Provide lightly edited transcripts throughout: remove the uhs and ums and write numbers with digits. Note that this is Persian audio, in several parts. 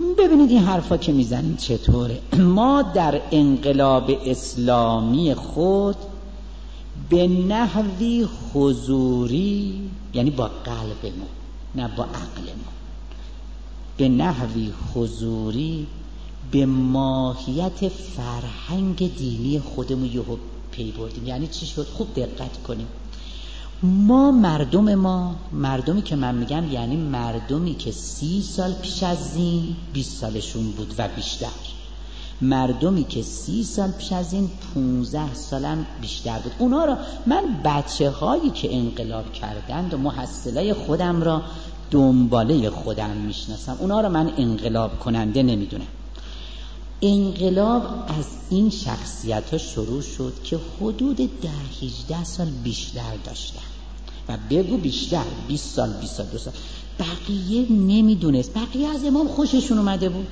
ببینید این حرفا که میزنیم چطوره. ما در انقلاب اسلامی خود به نحوی حضوری، یعنی با قلبمون نه با عقلمون، به نحوی حضوری به ماهیت فرهنگ دینی خودمون یهو پی بردیم. یعنی چی شد؟ خوب دقت کنیم. مردمی که من میگم یعنی مردمی که 30 سال پیش از این 20 سالشون بود و بیشتر، مردمی که 30 سال پیش از این 15 سالم بیشتر بود، اونا را من بچه هایی که انقلاب کردند و محصلای خودم را دنباله خودم میشناسم، اونا را من انقلاب کننده نمیدونم. انقلاب از این شخصیت ها شروع شد که حدود 10-18 سال بیشتر داشتن و بگو بیشتر 20 سال 22 سال. بقیه نمیدونست، بقیه از امام خوششون اومده بود.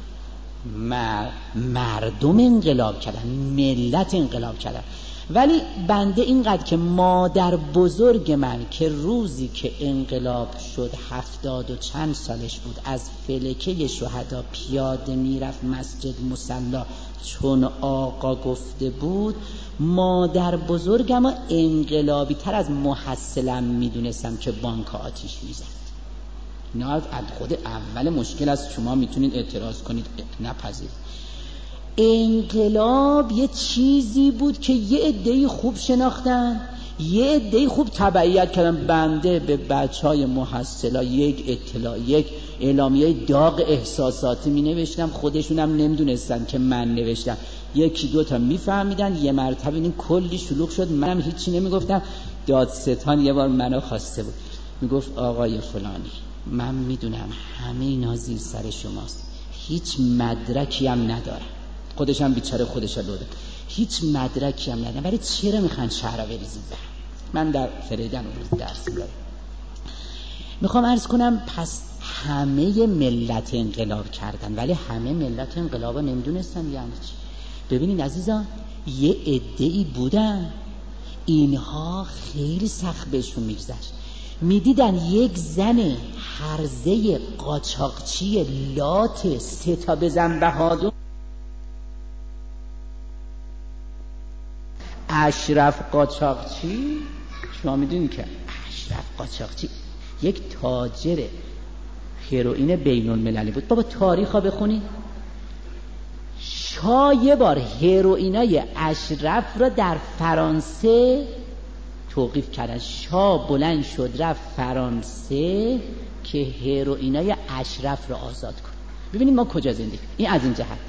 مردم انقلاب کردن، ملت انقلاب کردن. ولی بنده اینقدر که مادر بزرگ من که روزی که انقلاب شد 70 و چند سالش بود، از فلکه شهدا پیاده میرفت مسجد مصلی چون آقا گفته بود، مادر بزرگم انقلابی تر از محصلم میدونستم که بانک آتیش میزد. نه از خود اول مشکل است، شما میتونید اعتراض کنید نپذیرید. انقلاب یه چیزی بود که یه عده‌ای خوب شناختن، یه عده‌ای خوب تبعیت کردن. بنده به بچهای محصلا یک اعلامیه داغ احساساتی می نوشتم، خودشونم نمیدونستن که من نوشتم. 1-2 تا میفهمیدن. یه مرتبه این کلی شلوغ شد، منم هیچی نمیگفتم. دادستان یه بار منو خواسته بود، میگفت آقای فلانی من میدونم همه اینا زیر سر شماست، هیچ مدرکی هم ندارم. خودش هم بیچاره خودش رو داده، هیچ مدرکی هم ندارم، ولی چرا میخوان شهر رو بریزید بهم؟ من در فریدن اون روز درس دارم. میخوام عرض کنم پس همه ملت انقلاب کردن، ولی همه ملت انقلاب رو نمیدونستن یعنی چی. ببینید عزیزان، یه عده‌ای بودن اینها خیلی سخت بهشون میگذشت، میدیدن یک زن هرزه قاچاقچی لات 3 تا بزن بهادر، اشرف قاچاقچی، شما میدونید که اشرف قاچاقچی یک تاجر هروئین بین المللی بود. بابا تاریخا بخونید، شاه یه بار هروئینای اشرف را در فرانسه توقیف کردن. شاه بلند شد رفت فرانسه که هروئینای اشرف را آزاد کنه. ببینید ما کجا زندگی. این از این جهت.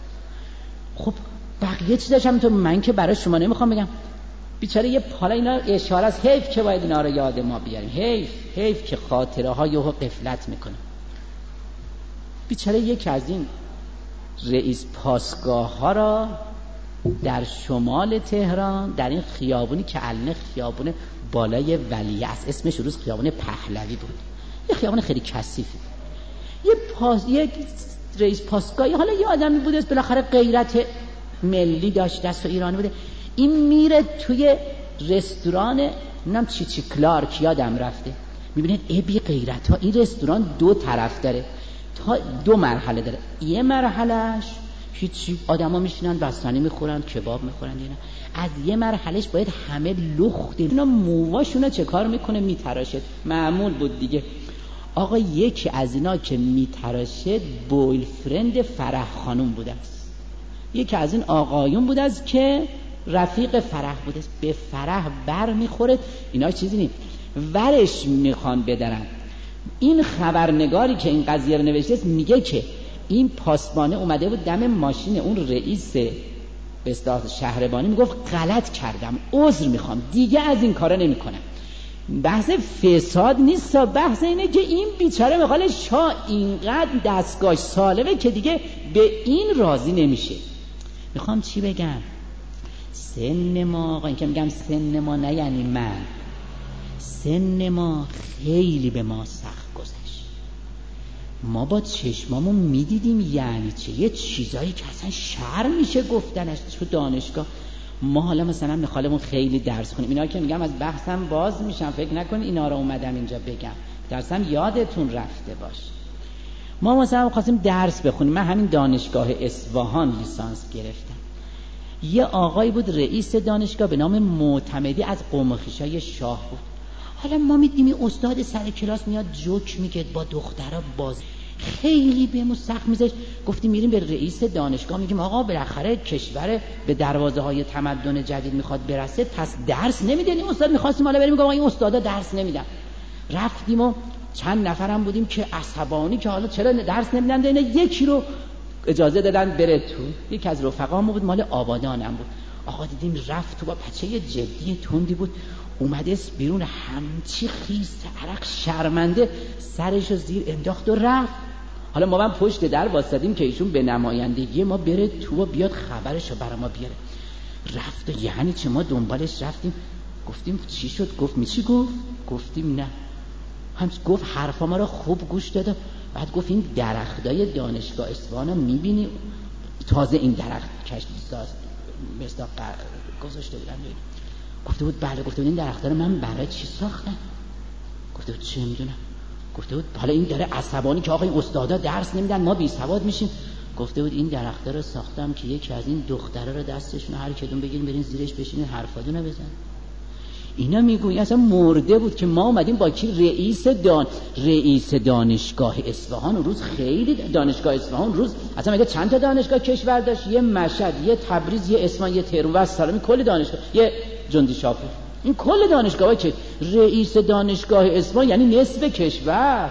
خب بقیه چیزاش هم تو من که برای شما نمیخوام بگم. بیچاره یه حالا اینا اشاره است، حیف که باید اینا رو یاد ما بیاریم، حیف که خاطره ها یهو غفلت میکنه. بیچاره یکی از این رئیس پاسگاه ها را در شمال تهران، در این خیابونی که الان خیابون بالای ولیعصر، اسمش روز خیابون پهلوی بود، یه خیابون خیلی کثیفی، یک رئیس پاسگاهی، حالا یه آدمی بوده بالاخره غیرت ملی داشت، دست و ایرانی بوده، این میره توی رستوران نمیدونم چی کلارک یادم رفته، میبینید ای بی غیرت ها، این رستوران 2 طرف داره، تا 2 مرحله داره. یه مرحلهش هیچی، آدما میشینن بستنی میخورن، کباب میخورن، اینا از یه مرحلهش باید همه لخت، اینا موهاشونو چه کار میکنه میتراشه، معمول بود دیگه. آقا یکی از اینا که میتراشه بویل فرند فرح خانوم بوده است، یکی از این آقایون بوده است که رفیق فرح بوده است، به فرح بر میخوره، اینا چیزی نیست، ورش میخوان بدرن. این خبرنگاری که این قضیه رو نوشته است میگه که این پاسبانه اومده بود دم ماشین اون رئیس به اصطلاح شهربانی، میگفت غلط کردم، عذر میخوام، دیگه از این کارا نمیکنم. بحث فساد نیست، بحث اینه که این بیچاره میخواد شاه اینقدر دستگاهش سالمه که دیگه به این راضی نمیشه. میخوام چی بگم؟ سن ما، آقا این که میگم سن ما نه یعنی من، سن ما خیلی به ما سخت گذشت. ما با چشمامون میدیدیم یعنی چه، یه چیزایی که اصلا شرم میشه گفتنش تو دانشگاه. ما حالا مثلا میخوالمون خیلی درس خونیم، اینا که میگم از بحثم باز میشم، فکر نکن اینا رو اومدم اینجا بگم، درسم یادتون رفته باشه. ما مثلا خواستیم درس بخونیم. من همین دانشگاه اصفهان لیسانس گرفتم. یه آقایی بود رئیس دانشگاه به نام معتمدی از قوم خویشای شاه بود. حالا ما میدیم این استاد سر کلاس میاد جوک میگه با دخترها باز، خیلی بهمون سخت میذاشت. گفتیم میریم به رئیس دانشگاه میگیم آقا بالاخره کشور به دروازه های تمدن جدید میخواد برسه، پس درس نمیدن این استاد. میخواستیم حالا بریم میگم این استادا درس نمیدن. رفتیم و چند نفرم بودیم که عصبانی که حالا چرا درس نمیدن. اینا یکی رو اجازه دادن بره تو. یکی از رفقامون بود مال آبادانم بود. آقا دیدیم رفت تو با بچه جدی تندی بود، اومده بیرون همچی خیس عرق شرمنده سرشو زیر انداخت و رفت. حالا ما هم پشت در واسطیم که ایشون به نمایندگی ما بره تو و بیاد خبرشو برای ما بیاره. رفت. یعنی چه؟ ما دنبالش رفتیم گفتیم چی شد؟ گفت چی گفت؟ گفتیم نه. هم گفت حرفا ما رو خوب گوش داده. بعد گفت این درختای دانشگاه اصفهان رو میبینی؟ تازه این درخت کشت مصداق گذاشته بودن. گفته بود بله. گفته بود این درخت‌ها رو من برای چی ساختم؟ گفته بود چه میدونم. گفته بود حالا این داره عصبانی که آقا این استادا درس نمیدن ما بی سواد میشیم. گفته بود این درخت‌ها رو ساختم که یکی از این دخترا رو دستشون هر کدوم بگیرین برین زیرش بشینین حرفاتونو بزن. اینا میگوین اصلا مرده بود که ما اومدیم با کی؟ رئیس دانشگاه اصفهان. روز خیلی دانشگاه اصفهان روز اصلا میگه چند تا دانشگاه کشور داشت؟ یه مشهد، یه تبریز، یه اصفهان، یه تهران و سلامی، کل دانشگاه، یه جندی شاپور. این کل دانشگاه‌ها که رئیس دانشگاه اصفهان یعنی نصف کشور.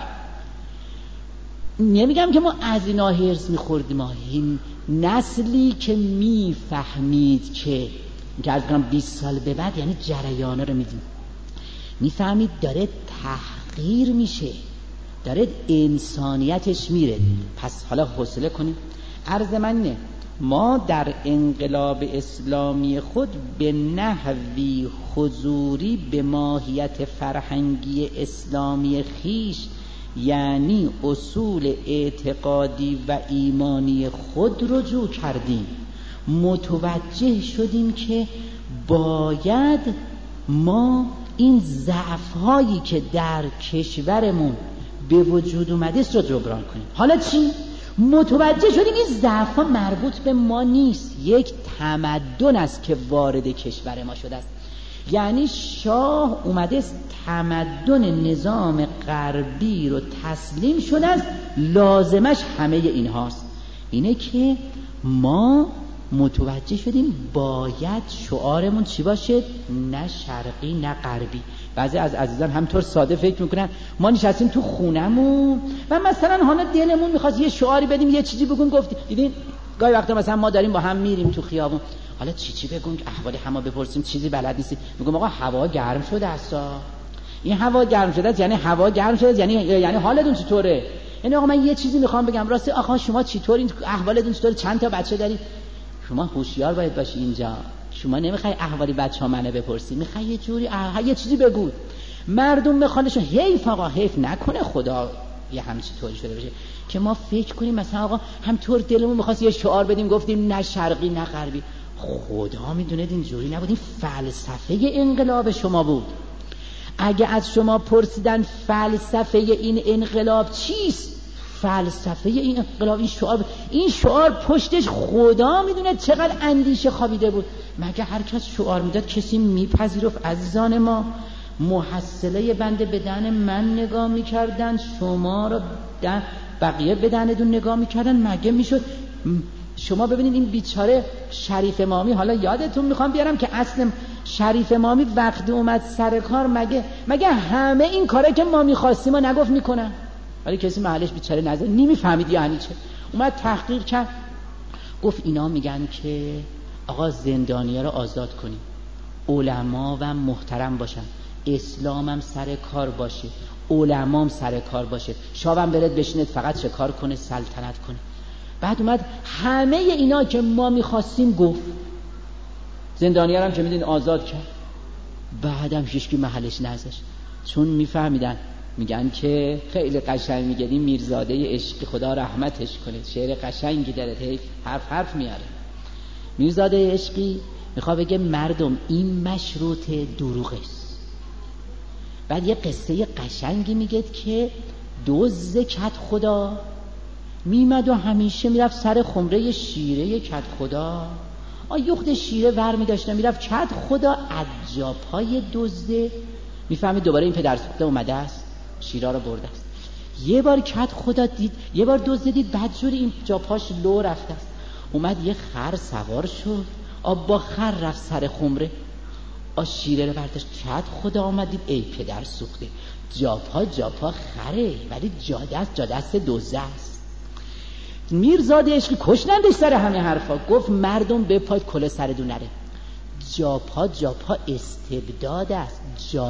نمیگم که ما از اینا هرس می‌خوردیم، ما این نسلی که میفهمید که از 20 سال به بعد یعنی جریانا رو میفهمید داره تحقیر میشه، داره انسانیتش میره. پس حالا حوصله کنیم. عرض من نه ما در انقلاب اسلامی خود به نحوی حضوری به ماهیت فرهنگی اسلامی خیش یعنی اصول اعتقادی و ایمانی خود رجوع کردیم. متوجه شدیم که باید ما این ضعف‌هایی که در کشورمون به وجود اومده است رو جبران کنیم. حالا چی؟ متوجه شدیم این ضعف‌ها مربوط به ما نیست، یک تمدن است که وارد کشور ما شده است. یعنی شاه اومده است تمدن نظام غربی رو تسلیم شده است، لازمش همه اینهاست. اینه که ما متوجه شدیم باید شعارمون چی باشه؟ نه شرقی نه غربی. بعضی از عزیزان همطور ساده فکر میکنن ما نشستیم تو خونمون و مثلا حالا دلمون میخواست یه شعاری بدیم یه چیزی بگون. گفت دیدین گاهی وقتا مثلا ما داریم با هم میریم تو خیابون، حالا چی بگون، احوال همو بپرسیم، چیزی بلد نیستیم، میگم آقا هوا گرم شده است. این هوا گرم شده است یعنی هوا گرم شده است یعنی حالتون چطوره؟ یعنی آقا من یه چیزی میخوام بگم، راستی آقا شما چطورین، احوالتون چطوره، چند تا بچه دارید؟ شما هوشیار باید باشی اینجا. شما نمیخوای احوالی بچه‌ها منو بپرسی، میخوای یه جوری یه چیزی بگو. مردم بخوانشون حیف آقا، حیف نکنه خدا یه همچین طوری شده باشه که ما فکر کنیم مثلا آقا همطور دلمون میخواست یه شعار بدیم گفتیم نه شرقی نه غربی. خدا میدونه اینجوری نبود. این فلسفه انقلاب شما بود. اگه از شما پرسیدن فلسفه این انقلاب چیست، فلسفه این انقلاب این شعار پشتش خدا میدونه چقدر اندیشه خوابیده بود. مگه هر کس شعار میداد کسی میپذیرفت؟ عزیزان ما محصله بنده به دهن من نگاه میکردن، شما رو بقیه به دهنتون نگاه میکردن، مگه میشد؟ شما ببینید این بیچاره شریف امامی، حالا یادتون میخوام بیارم که اصل شریف امامی وقتی اومد سر کار مگه همه این کاره که ما میخواستیم و نگفت میکنن؟ ولی کسی محلش بیچاره نظر نمیفهمید یعنی چه. اومد تحقیق کرد، گفت اینا میگن که آقا زندانیا رو آزاد کنیم، علما و محترم باشن، اسلامم سر کار باشه، علمام سر کار باشه، شاهم برد بشینه فقط شکار کنه، سلطنت کنه. بعد اومد همه اینا که ما میخواستیم گفت، زندانیا هم که میدین آزاد کرد. بعدم هیچکی محلش نذاشت، چون میفهمیدن. میگن که خیلی قشنگ میگه این میرزاده عشقی خدا رحمتش کنه، شعر قشنگی داره، حرف میاره. میرزاده عشقی میخواد بگه مردم این مشروط دروغ است. بعد یه قصه قشنگی میگه که دزد کت خدا میمد و همیشه میرفت سر خمره شیره کد خدا. یخت شیره ور میداشتن میرفت کد خدا عجاپای دزده. میفهمید دوباره این پدر سوخته اومده است، شیرا رو برده است. یه بار کد خدا دید، یه بار دزده دید بدجوری این جاپاش لو رفته است، اومد یه خر سوار شد، با خر رفت سر خمره، شیره رو برداشت. کد خدا آمد دید ای پدر سوخته، جاپا خره ولی جاده است دزده است. میرزاد عشقی کشنندش سر همه حرفا. گفت مردم بپاید کله سردون نره. جاپا استبداد است.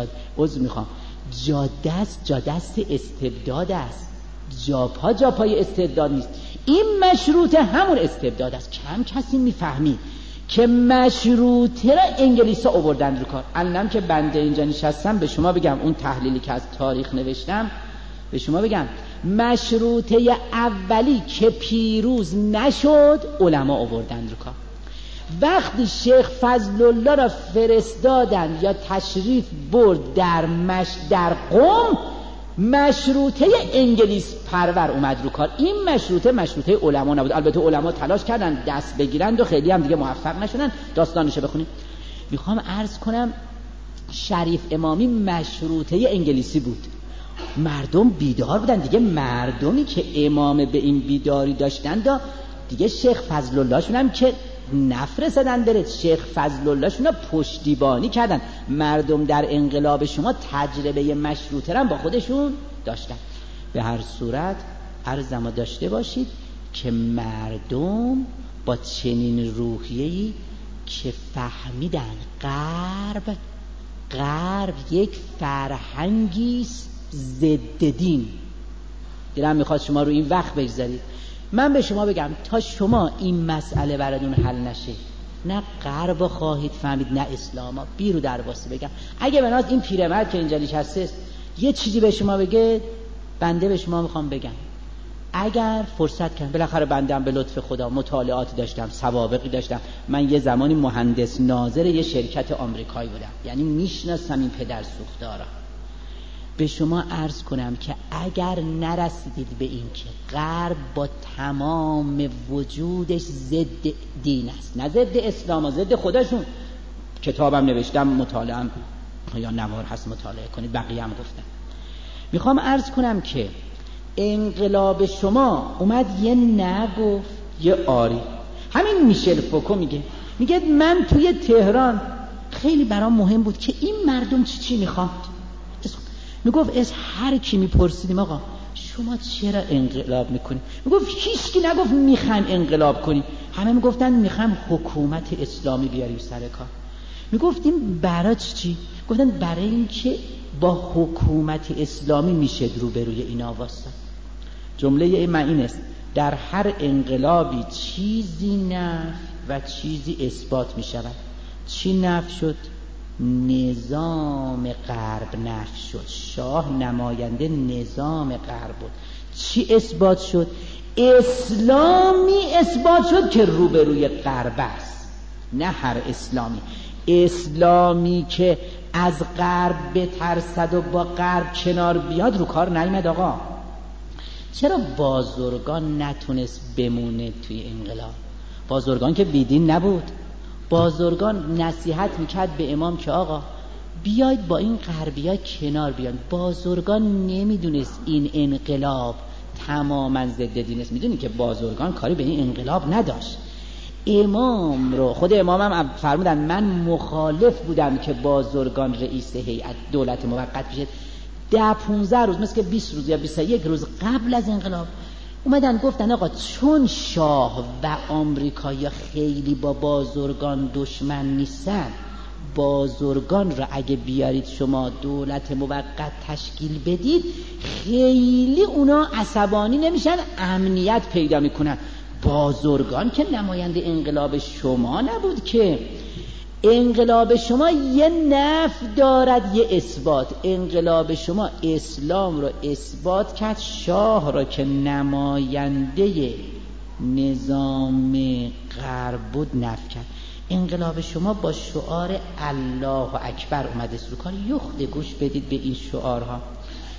جاده است استبداد است. جاپای استبداد نیست. این مشروطه همون استبداد است. کم کسی میفهمید که مشروطه را انگلیسا آوردن رو کار. الانم که بنده اینجا نشستم به شما بگم اون تحلیلی که از تاریخ نوشتم به شما بگم، مشروطه اولی که پیروز نشد علما آوردن رو کار. وقتی شیخ فضل الله را فرستادن یا تشریف برد در قم، مشروطه انگلیس پرور اومد رو کار. این مشروطه علما نبود. البته علما تلاش کردن دست بگیرند و خیلی هم دیگه موفق نشدن. داستانشو بخونیم. میخوام عرض کنم شریف امامی مشروطه انگلیسی بود. مردم بیدار بودن دیگه. مردمی که امام به این بیداری داشتن دیگه شیخ فضل الله شون هم که نفرستادن بره، شیخ فضل الله شون پشتیبانی کردن. مردم در انقلاب شما تجربه مشروطه را با خودشون داشتن. به هر صورت عرضمو داشته باشید که مردم با چنین روحیه‌ای که فهمیدن غرب یک فرهنگی ضد دین، دلم میخواد شما رو این وقت بگذارید. من به شما بگم تا شما این مسئله براتون حل نشه، نه غرب خواهید فهمید نه اسلام. بیرو در واسه بگم اگه بناز این پیرمرد که اینجا نشسته یه چیزی به شما بگه، بنده به شما میخوام بگم اگر فرصت کنم، بالاخره بنده هم به لطف خدا مطالعاتی داشتم، سوابقی داشتم. من یه زمانی مهندس ناظر یه شرکت آمریکایی بودم، یعنی میشناسم این پدر سوختارا. به شما عرض کنم که اگر نرسیدید به این که غرب با تمام وجودش ضد دین است، نه ضد اسلام، ضد خودشون. کتابم نوشتم، مطالعه‌ام یا نوار هست مطالعه کنید، بقیه هم گفتم. میخوام عرض کنم که انقلاب شما اومد یه نگفت یه آری. همین میشل فوکو میگه من توی تهران خیلی برام مهم بود که این مردم چی میخواد. میگفت از هر کی میپرسیدیم آقا شما چرا انقلاب میکنی، میگفت هیچکی نگفت میخوایم انقلاب کنیم، همه میگفتن میخوایم حکومت اسلامی بیاریم سر کار. میگفتیم برای چی؟ گفتن برای این که با حکومت اسلامی میشه روبروی اینا واسه. جمله من این است: در هر انقلابی چیزی نفی و چیزی اثبات میشود. چی نفی شد؟ نظام غرب نفی شد. شاه نماینده نظام غرب بود. چی اثبات شد؟ اسلامی اثبات شد که روبروی غرب است. نه هر اسلامی که از غرب بترسد و با غرب کنار بیاد رو کار نیامد. آقا چرا بازرگان نتونست بمونه توی انقلاب؟ بازرگان که بیدین نبود. بازرگان نصیحت میکرد به امام که آقا بیاید با این غربی‌ها کنار بیان. بازرگان نمیدونست این انقلاب تماما ضد دین است. میدونی که بازرگان کاری به این انقلاب نداشت. امام رو خود امام هم فرمودن من مخالف بودم که بازرگان رئیس هیئت دولت موقت بشه. 10-15 روز مثل که 20 روز یا 21 روز قبل از انقلاب اومدن گفتن آقا چون شاه و آمریکایی‌ها خیلی با بازرگان دشمن نیستن، بازرگان را اگه بیارید شما دولت موقت تشکیل بدید خیلی اونا عصبانی نمیشن، امنیت پیدا میکنن. بازرگان که نماینده انقلاب شما نبود که. انقلاب شما یه نفی دارد یه اثبات. انقلاب شما اسلام رو اثبات کرد، شاه را که نماینده نظام غرب بود نفی کرد. انقلاب شما با شعار الله اکبر اومده رو کار. یخت گوش بدید به این شعارها.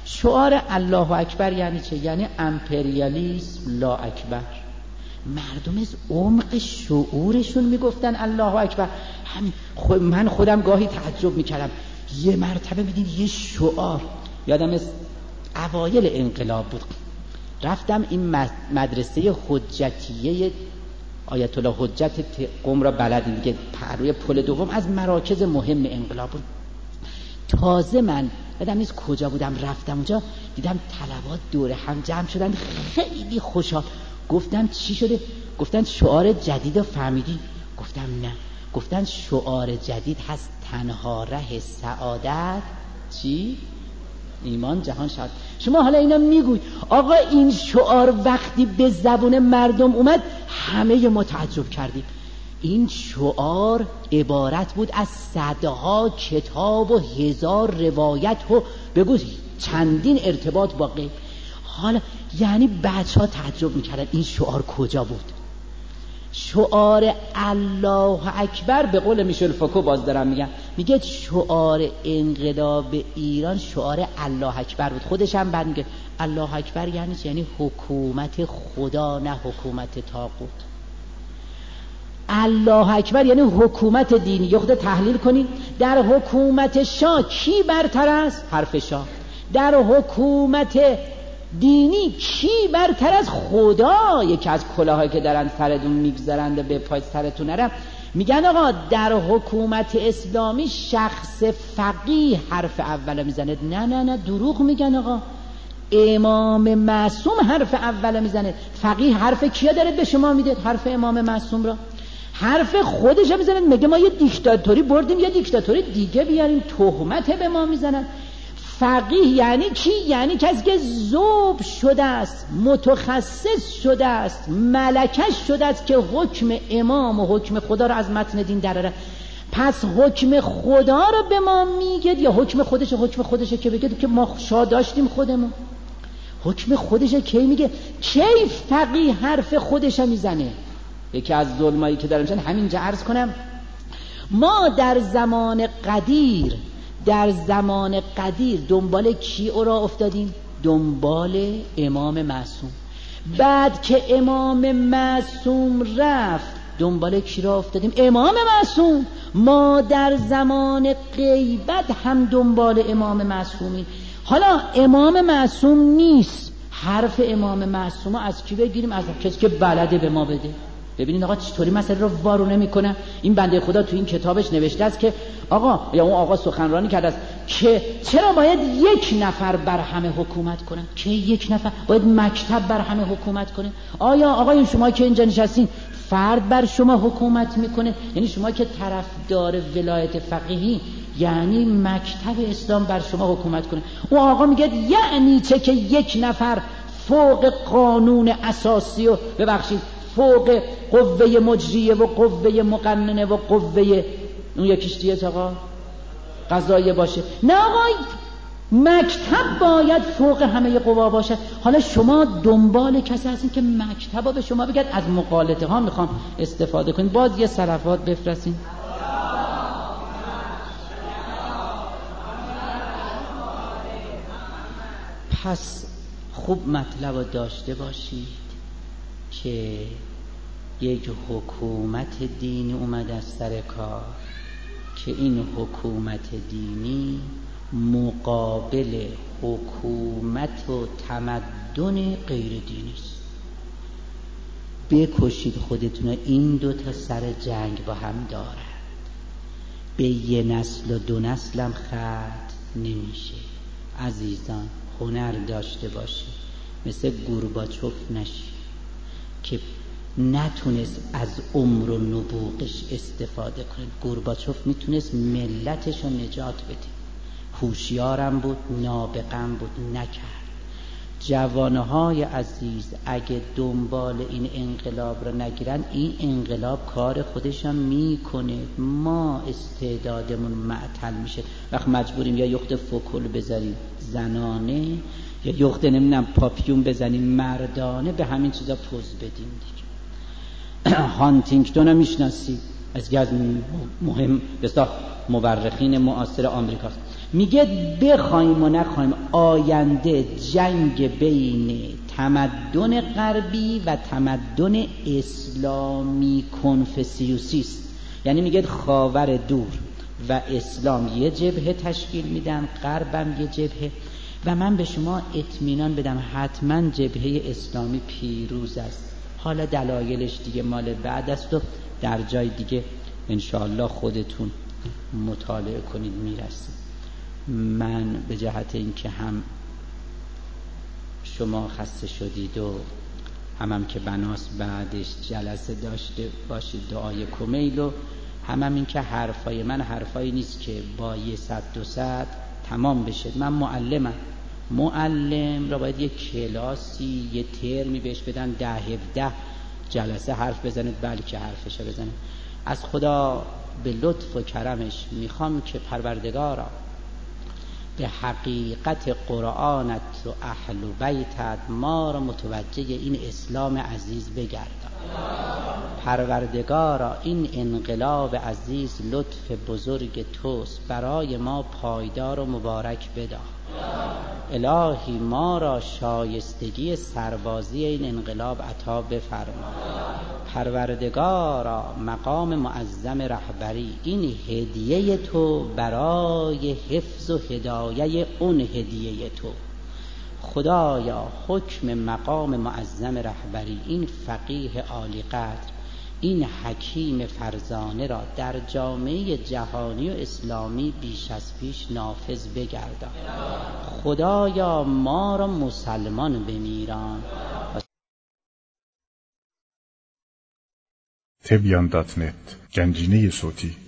شعار الله اکبر یعنی چه؟ یعنی امپریالیسم لا اکبر. مردم از عمق شعورشون میگفتن الله اکبر. من خودم گاهی تعجب میکردم، یه مرتبه میدین یه شعار، یادم از اوایل انقلاب بود، رفتم این مدرسه حجتیه آیت الله حجت قم را بلدین دیگه، روی پل دوم، از مراکز مهم انقلاب بود. تازه من یادم نیست کجا بودم، رفتم اونجا دیدم طلبات دور هم جمع شدن، خیلی خوشحال. گفتم چی شده؟ گفتن شعار جدید رو فهمیدی؟ گفتم نه. گفتن شعار جدید هست تنها ره سعادت چی؟ ایمان جهان شاد. شما حالا اینا میگوی آقا این شعار وقتی به زبون مردم اومد همه متعجب کردیم. این شعار عبارت بود از صدها کتاب و هزار روایت و بگو چندین ارتباط با غیب. حالا یعنی بچه ها تعجب میکردن این شعار کجا بود. شعار الله اکبر به قول میشل فوکو، باز دارم میگم، میگه شعار انقلاب ایران شعار الله اکبر بود. خودش هم بعد میگه الله اکبر یعنی چه؟ یعنی حکومت خدا نه حکومت طاغوت. الله اکبر یعنی حکومت دینی. یه خود تحلیل کنید، در حکومت شاه کی برتر است؟ حرف شاه. در حکومت دینی کی برتر از خدا؟ یکی از کلاهایی که دارن سرتون میگذارند به پای سرتون نرم، میگن آقا در حکومت اسلامی شخص فقیه حرف اول میزنه. نه نه نه، دروغ میگن آقا. امام معصوم حرف اول میزنه. فقیه حرف کیا داره به شما میده؟ حرف امام معصوم را. حرف خودش میزنن. میگه ما یه دیکتاتوری بردیم یه دیکتاتوری دیگه بیاریم، تهمت به ما میزنن. فقیه یعنی کی؟ یعنی کسی که ذوب شده است، متخصص شده است، ملکش شده است که حکم امام و حکم خدا رو از متن دین دراره. پس حکم خدا رو به ما میگه یا حکم خودشه؟ حکم خودشه که بگه که ما شاه داشتیم خودمون. حکم خودشه کی میگه؟ کی فقیه حرف خودش میزنه؟ یکی از ظلمایی که دارم میشن همینجا عرض کنم، ما در زمان قدیر دنبال کی او را افتادیم؟ دنبال امام معصوم. بعد که امام معصوم رفت دنبال کی را افتادیم؟ امام معصوم. ما در زمان غیبت هم دنبال امام معصومیم. حالا امام معصوم نیست، حرف امام معصوم از کی بگیریم؟ از کسی که بلده به ما بده. ببینید آقا چطوری مسئله رو وارونه میکنه. این بنده خدا تو این کتابش نوشته است که آقا، یا اون آقا سخنرانی کرده است که چرا باید یک نفر بر همه حکومت کنه؟ که یک نفر باید مکتب بر همه حکومت کنه؟ آیا آقایون شما که اینجا نشستین فرد بر شما حکومت میکنه؟ یعنی شما که طرفدار ولایت فقیهی یعنی مکتب اسلام بر شما حکومت کنه. اون آقا میگه یعنی چه که یک نفر فوق قانون اساسی و ببخشید فوق قوه مجریه و قوه مقننه و قوه اون یکیش دیگه آقا قضاییه باشه؟ نه آقا، مکتب باید فوق همه قوا باشه. حالا شما دنبال کسی هستین که مکتبا به شما بگید. از مقالطه ها میخوام استفاده کنید. باز یه صلوات بفرستین. پس خوب مطلب رو داشته باشید که یک حکومت دینی اومد از سر کار که این حکومت دینی مقابل حکومت و تمدن غیر دینی است. بکشید خودتون، این دو تا سر جنگ با هم دارند، به یه نسل و دو نسل هم ختم نمیشه. عزیزان هنر داشته باشید، مثل گورباچوف نشید که نتونست از عمر و نبوغش استفاده کنه. گورباچوف میتونست ملتش رو نجات بده، هوشیارم بود، نابغم بود، نکرد. جوانهای عزیز اگه دنبال این انقلاب رو نگیرن، این انقلاب کار خودشم میکنه، ما استعدادمون معطل میشه. وقت مجبوریم یا یخت فوکل بذاریم زنانه یا یخت نمیدونم پاپیون بزنیم مردانه، به همین چیزا پوز بدیم دیگه. هانتینگتون رو میشناسید، از مهم بسیار مورخین معاصر آمریکاست. میگه بخوایم و نخوایم آینده جنگ بین تمدن غربی و تمدن اسلامی کنفوسیوسی است. یعنی میگه خاور دور و اسلام یه جبهه تشکیل میدن، غربم یه جبهه، و من به شما اطمینان بدم حتما جبهه اسلامی پیروز است. حالا دلایلش دیگه مال بعد است و در جای دیگه انشاءالله خودتون مطالعه کنید میرسید. من به جهت اینکه هم شما خسته شدید و هم که بناس بعدش جلسه داشته باشید دعای کمیل و هم این که حرفای من حرفایی نیست که با 100-200 تمام بشه. من معلم را باید یک کلاسی یه ترمی بهش بدن 10-17 جلسه حرف بزنید بلکه حرفش بزنید. از خدا به لطف و کرمش میخوام که پروردگارا به حقیقت قرآنت و اهل بیتت ما را متوجه این اسلام عزیز بگردان. پروردگارا این انقلاب عزیز لطف بزرگ توست، برای ما پایدار و مبارک بدار. الهی ما را شایستگی سربازی این انقلاب عطا بفرما. پروردگارا مقام معظم رهبری این هدیه تو برای حفظ و هدایه اون هدیه تو. خدایا حکم مقام معظم رهبری این فقیه عالی قدر این حکیم فرزانه را در جامعه جهانی و اسلامی بیش از پیش نافذ بگردان. خدایا ما را مسلمان بمیران. تبیان.net گنجینه صوتی